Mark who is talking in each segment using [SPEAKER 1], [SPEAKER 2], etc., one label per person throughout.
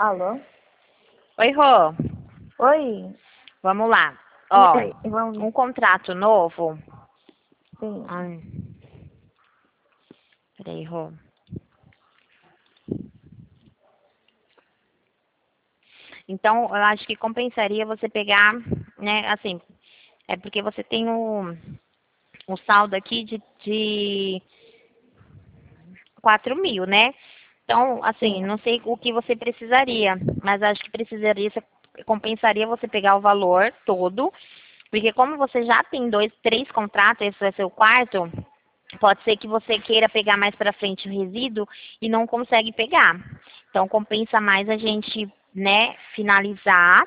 [SPEAKER 1] Alô?
[SPEAKER 2] Oi, Rô.
[SPEAKER 1] Oi.
[SPEAKER 2] Vamos lá. Ó,
[SPEAKER 1] Oi, vamos.
[SPEAKER 2] um contrato novo.
[SPEAKER 1] Sim.
[SPEAKER 2] Ai, peraí, Rô. Então, eu acho que compensaria você pegar, né, assim, é porque você tem o saldo aqui de 4.000, né? Então, assim,
[SPEAKER 1] Sim.
[SPEAKER 2] não sei o que você precisaria, mas acho que precisaria, compensaria você pegar o valor todo, porque como você já tem 3 contratos, esse vai ser o quarto, pode ser que você queira pegar mais para frente o resíduo e não consegue pegar. Então, compensa mais a gente, né, finalizar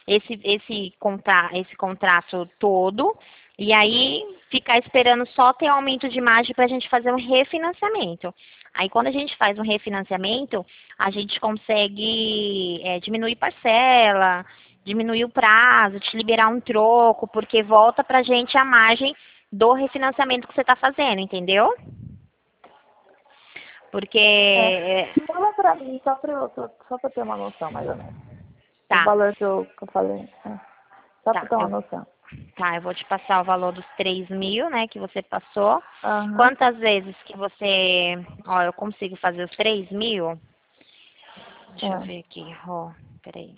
[SPEAKER 2] esse contrato todo e aí ficar esperando só ter aumento de margem para a gente fazer um refinanciamento. Aí, quando a gente faz um refinanciamento, a gente consegue diminuir parcela, diminuir o prazo, te liberar um troco, porque volta para a gente a margem do refinanciamento que você está fazendo, entendeu? Porque,
[SPEAKER 1] Fala pra mim, só pra eu ter uma noção, mais ou menos. O
[SPEAKER 2] tá,
[SPEAKER 1] valor que eu falei. Só pra eu
[SPEAKER 2] tá,
[SPEAKER 1] ter uma noção.
[SPEAKER 2] eu vou te passar o valor dos 3.000, né, que você passou.
[SPEAKER 1] Aham.
[SPEAKER 2] Quantas vezes que você, ó, eu consigo fazer os 3.000? Deixa eu
[SPEAKER 1] Ah.
[SPEAKER 2] ver aqui, ó, peraí.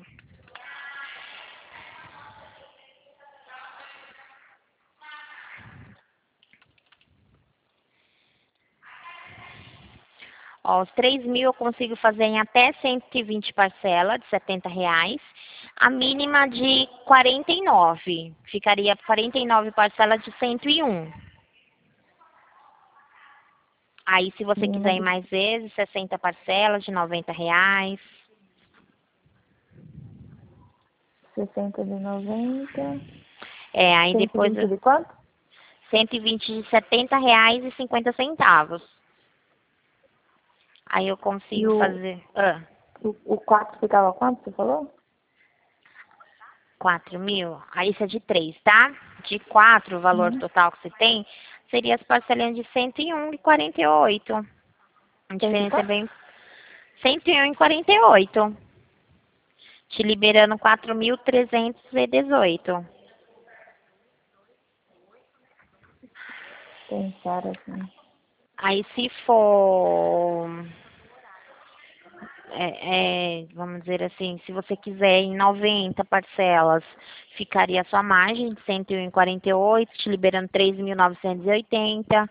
[SPEAKER 2] Ó, os 3.000 eu consigo fazer em até 120 parcelas de R$ 70. A mínima de 49. Ficaria 49 parcelas de 101. Aí, se você
[SPEAKER 1] Mínima
[SPEAKER 2] quiser ir
[SPEAKER 1] de
[SPEAKER 2] mais vezes, 60 parcelas de R$ 90.
[SPEAKER 1] 60 de 90.
[SPEAKER 2] Aí depois
[SPEAKER 1] 120 de quanto?
[SPEAKER 2] 120 de R$ 70,50. Aí eu
[SPEAKER 1] E
[SPEAKER 2] consigo
[SPEAKER 1] o,
[SPEAKER 2] fazer
[SPEAKER 1] o 4 ficava quanto, você falou?
[SPEAKER 2] 4.000. Aí isso é de 3, tá? De 4, o valor
[SPEAKER 1] Uhum.
[SPEAKER 2] total que você tem, seria as parcelinhas de 101,48. A
[SPEAKER 1] Tem de
[SPEAKER 2] diferença é
[SPEAKER 1] quanto?
[SPEAKER 2] bem 101,48. Te liberando 4.318.
[SPEAKER 1] Pensar assim.
[SPEAKER 2] Aí se for, vamos dizer assim, se você quiser em 90 parcelas, ficaria a sua margem de 101,48, te liberando 3.980.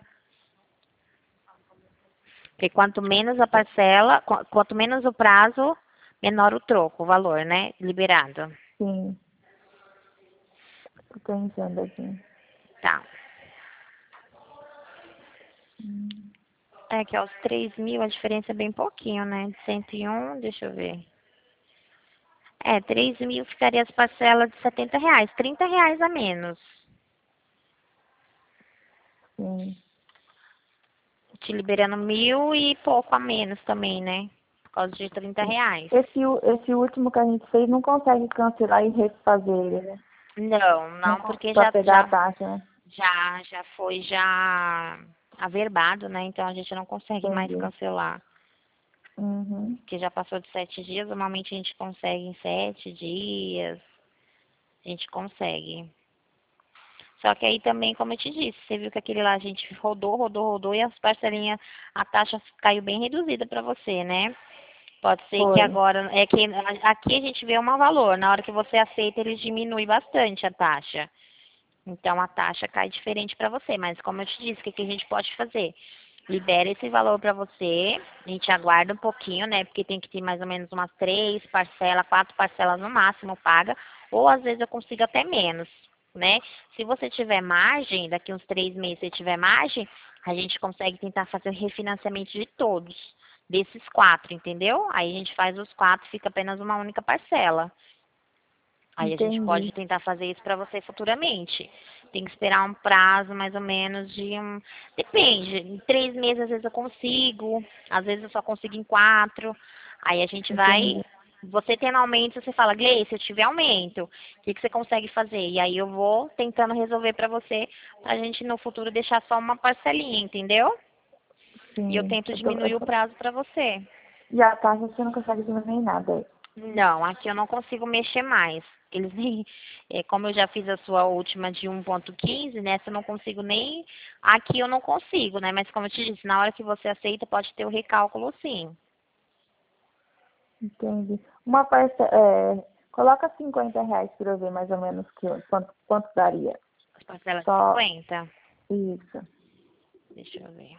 [SPEAKER 2] Porque quanto menos a parcela, quanto menos o prazo, menor o troco, o valor, né? Liberado.
[SPEAKER 1] Sim. Tô pensando aqui.
[SPEAKER 2] Tá.
[SPEAKER 1] Hum.
[SPEAKER 2] É que aos 3.000 a diferença é bem pouquinho, né? De 101, deixa eu ver. 3.000 ficaria as parcelas de R$ 70, R$ 30 a menos.
[SPEAKER 1] Sim.
[SPEAKER 2] Te liberando 1.000 e pouco a menos também, né? Por causa de
[SPEAKER 1] Sim.
[SPEAKER 2] R$ 30.
[SPEAKER 1] Esse último que a gente fez não consegue cancelar e refazer ele, né?
[SPEAKER 2] Não,
[SPEAKER 1] Não
[SPEAKER 2] não, porque
[SPEAKER 1] pra pegar a taxa, né?
[SPEAKER 2] já foi já averbado, né? Então a gente não consegue mais
[SPEAKER 1] Entendi.
[SPEAKER 2] cancelar.
[SPEAKER 1] Uhum.
[SPEAKER 2] Que já passou de 7 dias, normalmente a gente consegue em 7 dias, a gente consegue. Só que aí também, como eu te disse, você viu que aquele lá a gente rodou e as parcelinhas, a taxa caiu bem reduzida para você, né? Pode ser que
[SPEAKER 1] Foi.
[SPEAKER 2] agora, é que aqui a gente vê um valor, na hora que você aceita, ele diminui bastante a taxa. Então a taxa cai diferente para você, mas como eu te disse, o que a gente pode fazer? Libera esse valor para você, a gente aguarda um pouquinho, né? Porque tem que ter mais ou menos umas 3 parcelas, 4 parcelas no máximo paga, ou às vezes eu consigo até menos, né? Se você tiver margem, daqui uns 3 meses você tiver margem, a gente consegue tentar fazer o refinanciamento de todos, desses 4, entendeu? Aí a gente faz os 4, fica apenas uma única parcela. Aí a gente
[SPEAKER 1] Entendi.
[SPEAKER 2] pode tentar fazer isso para você futuramente. Tem que esperar um prazo mais ou menos de um. Depende. Em 3 meses às vezes eu consigo, às vezes eu só consigo em 4. Aí a gente vai.
[SPEAKER 1] Entendi.
[SPEAKER 2] Você tendo aumento, você fala, Gleice, se eu tiver aumento, o que você consegue fazer? E aí eu vou tentando resolver para você, pra gente no futuro deixar só uma parcelinha, entendeu? E eu
[SPEAKER 1] Sim.
[SPEAKER 2] tento diminuir o prazo para você.
[SPEAKER 1] E a taxa você não consegue diminuir nada.
[SPEAKER 2] Não, aqui eu não consigo mexer mais. Eles nem, como eu já fiz a sua última de 1.15, nessa eu não consigo nem, aqui eu não consigo, né? Mas como eu te disse, na hora que você aceita, pode ter o recálculo sim.
[SPEAKER 1] Entendi. Uma parcela, coloca R$ 50 para eu ver mais ou menos quanto daria.
[SPEAKER 2] As parcelas de
[SPEAKER 1] Só
[SPEAKER 2] 50?
[SPEAKER 1] isso.
[SPEAKER 2] Deixa eu ver.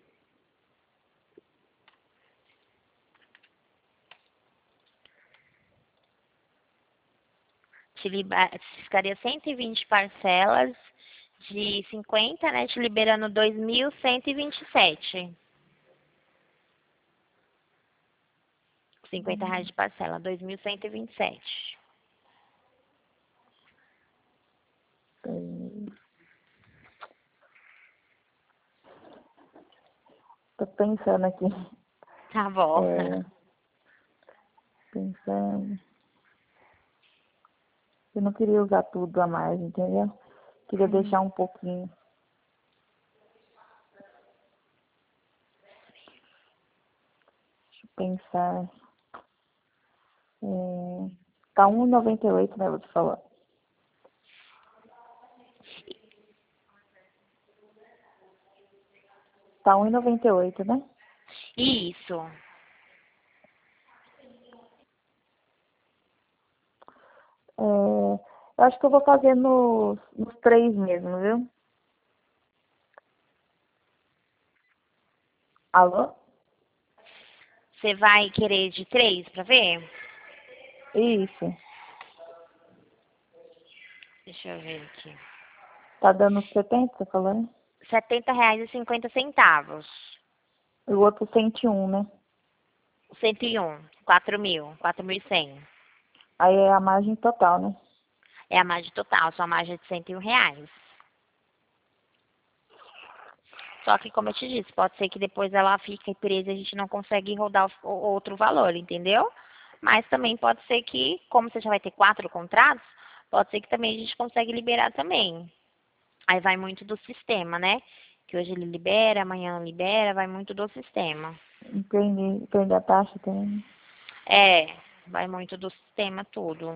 [SPEAKER 2] Ficaria 120 parcelas de 50, né? Te liberando 2.127. R$ 50 de parcela, 2.127.
[SPEAKER 1] Tô pensando aqui.
[SPEAKER 2] Tá bom.
[SPEAKER 1] É, pensando. Eu não queria usar tudo a mais, entendeu? Queria deixar um pouquinho. Deixa eu pensar. Tá 1,98, né? Você falou. Tá 1,98, né?
[SPEAKER 2] Isso.
[SPEAKER 1] Eu acho que eu vou fazer nos 3 mesmo, viu? Alô?
[SPEAKER 2] Você vai querer de 3 pra ver?
[SPEAKER 1] Isso.
[SPEAKER 2] Deixa eu ver aqui.
[SPEAKER 1] Tá dando 70, você falou, né?
[SPEAKER 2] R$ 70,50.
[SPEAKER 1] E o outro 101, né?
[SPEAKER 2] 101. 4.100.
[SPEAKER 1] Aí é a margem total, né?
[SPEAKER 2] É a margem total, sua margem é de R$ 101. Só que, como eu te disse, pode ser que depois ela fique presa e a gente não consegue rodar o outro valor, entendeu? Mas também pode ser que, como você já vai ter 4 contratos, pode ser que também a gente consegue liberar também. Aí vai muito do sistema, né? Que hoje ele libera, amanhã não libera, vai muito do sistema.
[SPEAKER 1] Entendi a taxa também.
[SPEAKER 2] É, vai muito do sistema tudo.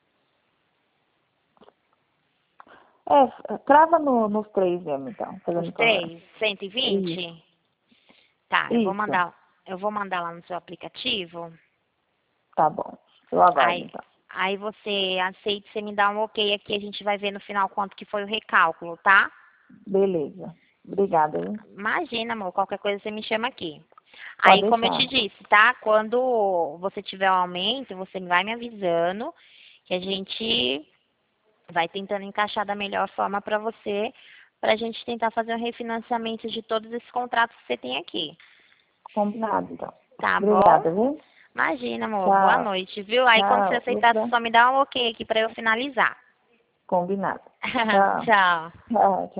[SPEAKER 1] Crava nos 3 mesmo, então,
[SPEAKER 2] Os
[SPEAKER 1] fazendo favor.
[SPEAKER 2] 3, 120.
[SPEAKER 1] Isso.
[SPEAKER 2] Tá,
[SPEAKER 1] Isso.
[SPEAKER 2] eu vou mandar lá no seu aplicativo.
[SPEAKER 1] Tá bom. Eu aguardo,
[SPEAKER 2] Aí,
[SPEAKER 1] então.
[SPEAKER 2] aí você aceita, você me dá um ok aqui, a gente vai ver no final quanto que foi o recálculo, tá?
[SPEAKER 1] Beleza. Obrigada, viu?
[SPEAKER 2] Imagina, amor, qualquer coisa você me chama aqui.
[SPEAKER 1] Pode
[SPEAKER 2] Aí, como eu te
[SPEAKER 1] deixar.
[SPEAKER 2] disse, tá? Quando você tiver um aumento, você vai me avisando que a gente vai tentando encaixar da melhor forma para você, para a gente tentar fazer um refinanciamento de todos esses contratos que você tem aqui.
[SPEAKER 1] Combinado, então.
[SPEAKER 2] Tá bom?
[SPEAKER 1] Obrigada, viu?
[SPEAKER 2] Imagina, amor. Boa
[SPEAKER 1] Tchau.
[SPEAKER 2] noite, viu? Aí, quando você
[SPEAKER 1] Tchau.
[SPEAKER 2] aceitar, você só me dá um ok aqui para eu finalizar.
[SPEAKER 1] Combinado. Tchau.
[SPEAKER 2] Tchau.
[SPEAKER 1] Tchau.